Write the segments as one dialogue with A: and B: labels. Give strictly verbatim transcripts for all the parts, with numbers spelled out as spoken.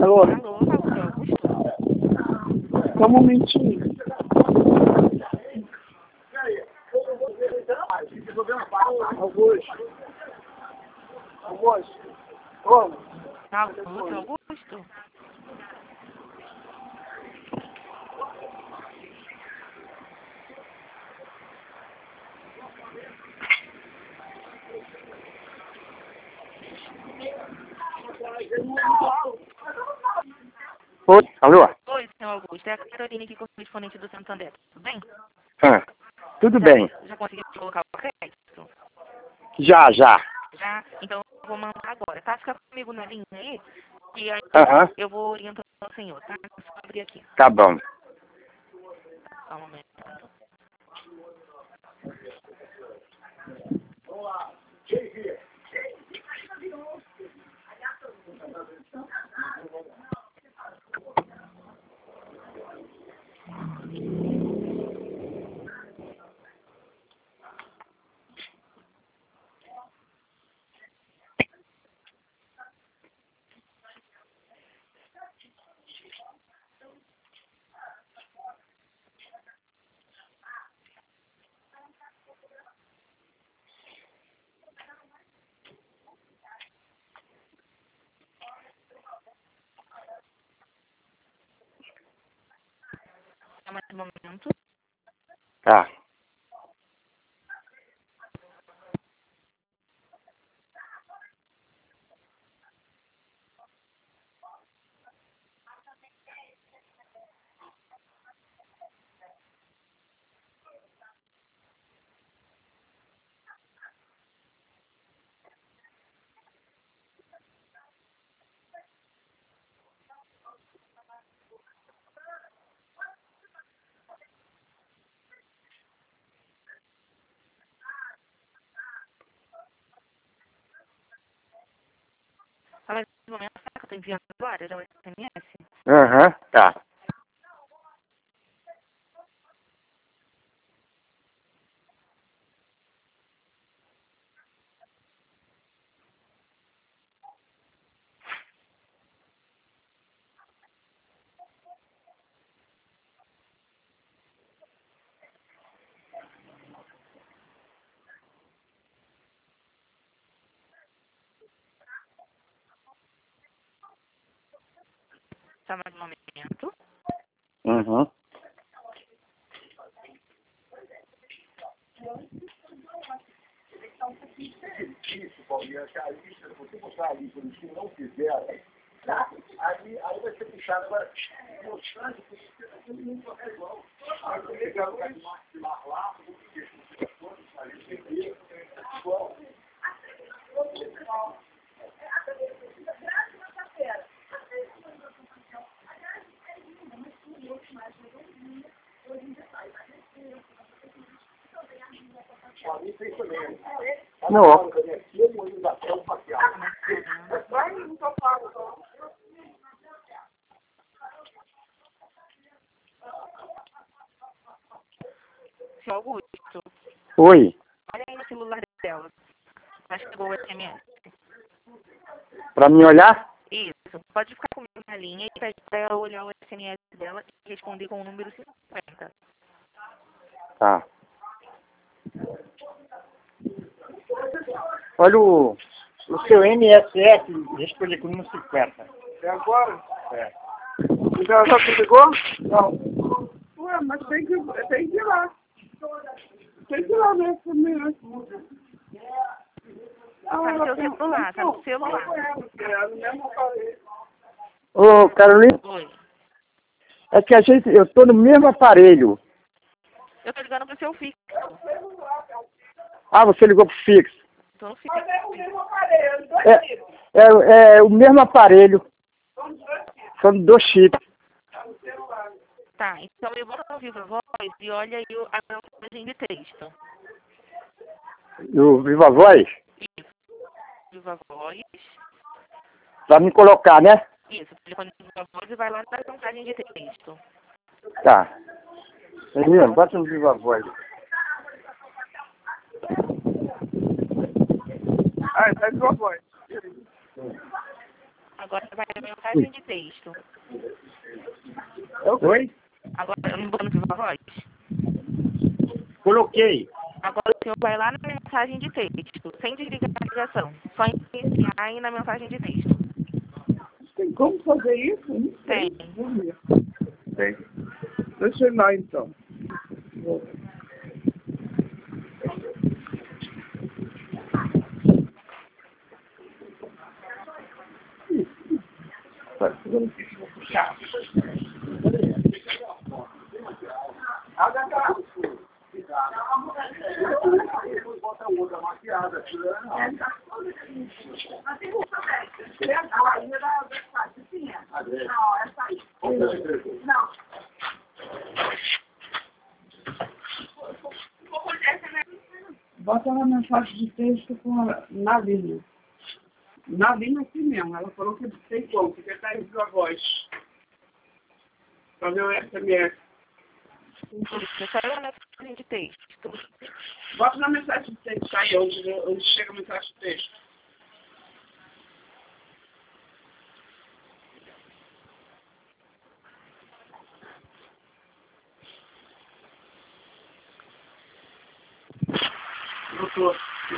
A: Alô?
B: Alô, Raul Augusto?
A: Só um momentinho. Augusto. Augusto. Como?
B: Alô, Augusto?
C: Oi, alô?
B: Oi, senhor Augusto. É a Carolina aqui, correspondente do Santander. Tudo bem?
C: Ah, tudo
B: Já,
C: bem.
B: já conseguiu colocar o crédito?
C: Já, já.
B: Já? Então eu vou mandar agora, tá? Fica comigo na linha aí, e aí
C: Aham,
B: eu vou orientando o senhor, tá? Só abrir aqui.
C: tá bom.
B: Só um momento. Só mais um momento.
C: Tá.
B: Só mais um momento, tá? Que eu tô enviando agora, já o S M S.
C: Aham, tá.
B: Só mais um momento.
C: Uhum.
D: Isso, Paulinha, que a lista, se você mostrar a lista dos que não fizeram, tá? Aí, aí vai ser puxado agora, mostrando que todo mundo é igual. Aí você pegar o cara de mar lá, porque as coisas, a gente tem que ir igual. A mim tem também.
C: Não.
B: Senhor Augusto,
C: Oi,
B: olha aí no celular dela. Acho que chegou o S M S.
C: pra mim olhar?
B: Isso. Pode ficar comigo na linha e pede pra ela olhar o S M S dela e responder com o número cinquenta.
C: Tá. Olha o, o seu M S S, responde com o número cinquenta.
A: É agora?
C: É.
A: Já, já te ligou?
C: Não.
A: Ué, mas tem que, tem que ir lá. Tem que ir lá ver primeiro.
B: Tá no seu celular, tá no celular.
A: É, no mesmo aparelho.
C: Ô, Carolina,
B: Oi.
C: é que a gente, eu tô no mesmo aparelho.
B: Eu tô ligando pro seu fixo.
C: Ah, você ligou pro fixo.
B: Tô no fixo.
A: Mas é o mesmo aparelho, dois
C: É,
A: chips.
C: é, é o mesmo aparelho.
A: São dois chips.
C: São dois chips.
A: Tá no celular.
B: Tá, então eu vou no Viva Voz e olha aí o- a mensagem de texto.
C: O Viva Voz.
B: Isso. Viva Voz.
C: Pra me colocar, né?
B: Isso, telefone do Viva Voz e vai lá na mensagem de texto.
C: Tá. Menino, bota no Viva Voz.
A: Ah, tá de sua voz.
B: Agora vai a mensagem de texto.
C: Oi?
B: Agora, eu não vou no Viva Voz?
C: Coloquei.
B: Agora o senhor vai lá na mensagem de texto, sem desligar a ligação. Só iniciar aí na mensagem de texto.
A: Tem como fazer isso? Não sei.
B: Tem.
A: Vamos ver. Tem. Deixa eu ir lá, então. Vou. Vai, segura aqui, vou puxar.
D: Bota outra maquiada.
E: Não, essa aí. Não.
A: Bota ela na mensagem de texto com a, na linha. Na linha assim mesmo. Ela falou que tem como, porque tá em sua voz. Pra ver o S M S.
B: Você saiu na mensagem de texto.
A: Bota na mensagem de texto aí, onde, onde chega a mensagem de texto. Botou.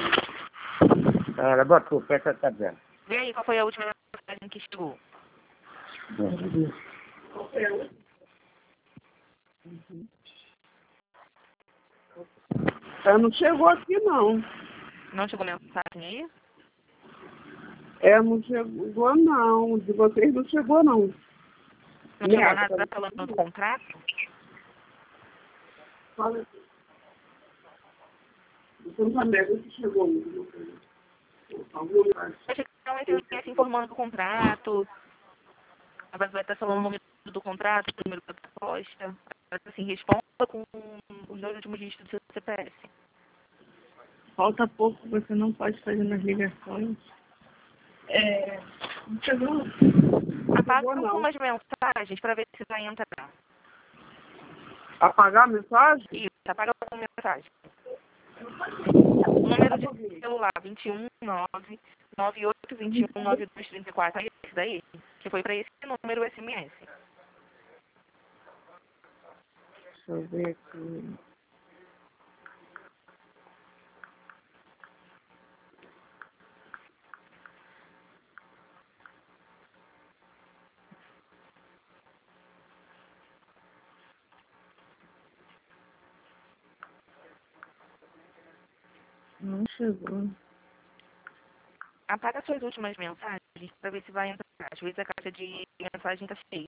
C: Ela botou, presta tá dizendo.
B: Vê aí qual foi a última mensagem que chegou.
A: Uhum. Ela não chegou aqui, não.
B: Não chegou mensagem aí?
A: É, não chegou, não. De vocês não chegou, não.
B: Não chegou nada falando do contrato?
A: Fala aqui. Você não sabe se chegou muito.
B: Vai chegar um S M S informando do contrato. A vai estar falando o número do contrato, o número da proposta. Assim, responda com os dois últimos dígitos do seu C P F.
E: Falta pouco, você não pode fazer nas ligações. É. Não chegou.
B: Apaga algumas mensagens para ver se vai entrar.
A: Apagar a mensagem?
B: Isso, apaga alguma mensagem. O número de celular vinte e um, nove, noventa e oito, vinte e um, noventa e dois, trinta e quatro. É esse daí? Que foi para esse número o S M S.
A: Deixa eu ver aqui.
E: Não chegou.
B: Apaga suas últimas mensagens para ver se vai entrar. Às vezes a caixa de mensagem está cheia.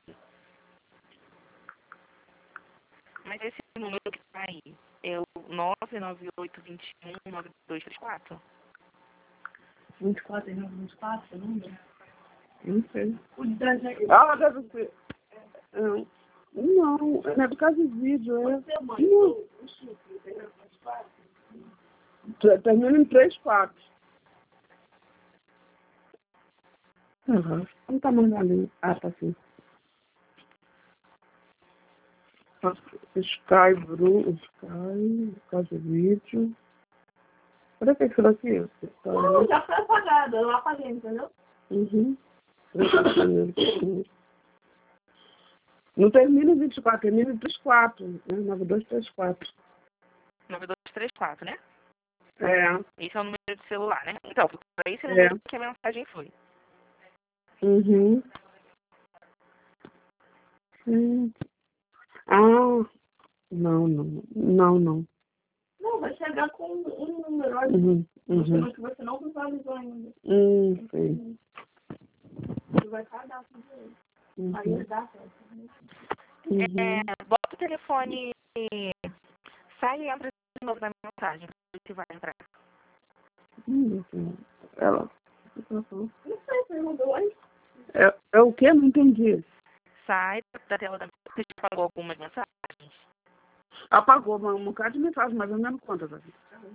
B: Mas esse número que está aí é o nove nove oito, vinte e um, noventa e dois, trinta e quatro?
E: vinte e quatro, vinte e quatro, não dá.
A: Não sei.
E: O da
A: Ah, deve ser. Não, não, não é por causa do vídeo, é. Não. Termina em três, quatro. Uhum. Não tá mandando ali. Ah, tá aqui. Sky, Bruno, Sky, por causa do vídeo. Olha o que é isso daqui?
E: Não, já foi apagada, eu apaguei, entendeu?
A: Uhum. Não termina em vinte e quatro, termina em trinta e quatro, né? nove dois três quatro.
B: nove dois três quatro, né?
A: É.
B: Esse é o número de celular, né? Então, para esse
A: É.
B: número que a mensagem foi.
A: Uhum. Sim. Ah, não, não, não, não.
E: Não, vai chegar com um número ali.
A: Uhum. Uhum.
E: Que você não visualizou ainda.
A: Hum, sim.
E: Ele vai pagar com ele.
A: Uhum.
E: Aí ele dá certo.
A: Uhum.
B: É, bota o telefone, sai e entra de novo na mensagem, pra ver se vai entrar.
A: Hum, ela.
E: Não sei, você mandou aí.
A: É, é o quê? Não entendi.
B: Sai da tela da mensagem. Você já pagou algumas mensagens?
A: Apagou um bocado de mensagem, mas eu não me conta, Davi.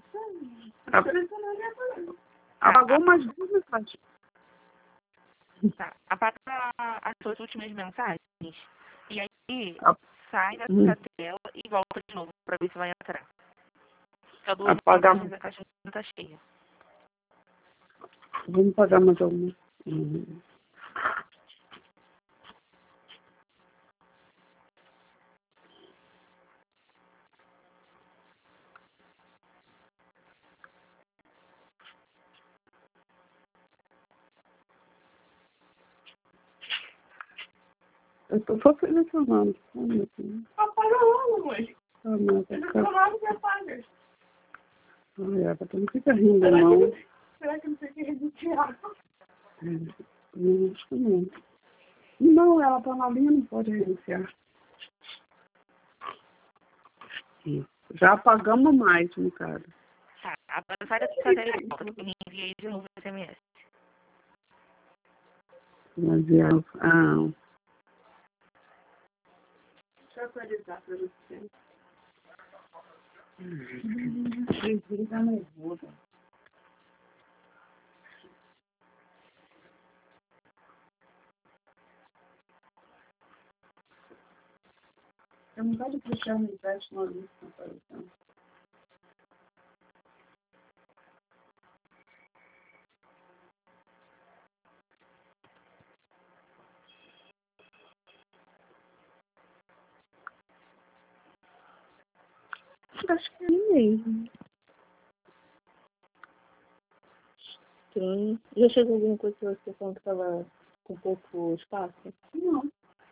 A: Apagou mais duas mensagens.
B: Tá. Apaga as suas últimas mensagens e aí
A: Ap-
B: sai dessa
A: hum.
B: tela e volta de novo pra ver se vai entrar. Só duas
A: Apagar.
B: mensagens, a caixa não tá cheia.
A: Vamos pagar mais alguma. Uhum. Eu tô só selecionando. Oh, meu Deus.
E: Apaga logo, mãe.
A: Oh, meu Deus.
E: Selecionado e apaga.
A: Ai, Eva, tu não fica rindo, não.
E: Será que não sei o que reiniciar?
A: É, não, acho que não. Não, ela tá na linha, não pode reiniciar. Isso. Já apagamos mais, no caso.
B: Tá, agora sai da sua tela e volta, que eu enviei de novo o S M S.
A: Mas ela... Ah,
E: Deixa eu atualizar pra você.
A: ele tá nervoso. Eu não pode puxar um empréstimo na lista na aparição. Acho que é mesmo.
E: Estranho. Já chegou alguma coisa que você falando que estava com pouco espaço?
A: Não.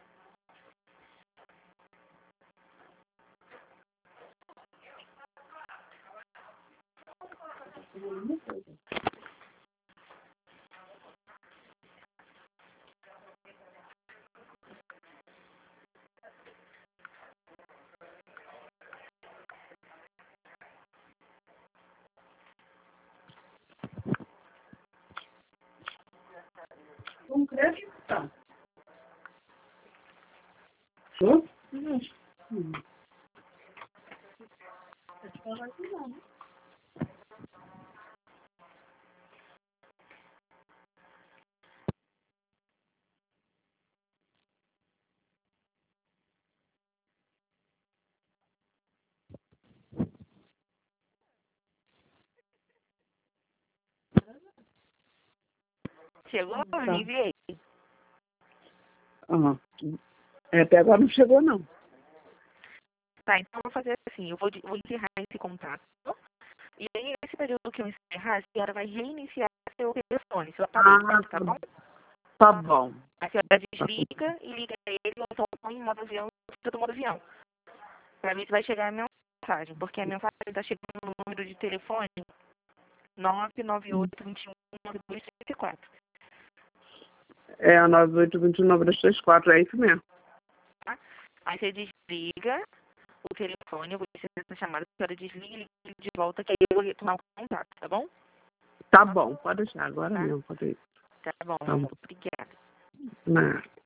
A: Concreto, tá. Show?
E: Uhum.
A: Hum.
E: Acho que ela vai cuidar, né?
B: Chegou?
A: Tá.
B: Eu enviei.
A: Ah, é, até agora não chegou, não.
B: Tá, então eu vou fazer assim, eu vou, de- vou encerrar esse contato. E aí, nesse período que eu encerrar, a senhora vai reiniciar seu telefone, seu aparelho, tá bom?
A: Tá bom.
B: A senhora desliga e liga ele ou então põe em modo avião, do modo avião. Pra mim vai chegar a mensagem, porque a mensagem está chegando no número de telefone nove nove oito, dois um, nove dois três quatro.
A: É a nove oito dois um nove dois três quatro, é isso mesmo.
B: Tá? Aí você desliga o telefone, eu vou deixar essa chamada, a senhora desliga e liga de volta, que aí eu vou retomar o contato, tá bom?
A: Tá bom, pode deixar agora
B: Tá.
A: mesmo, pode ir.
B: Tá bom,
A: Tá bom.
B: obrigada.
A: Nada.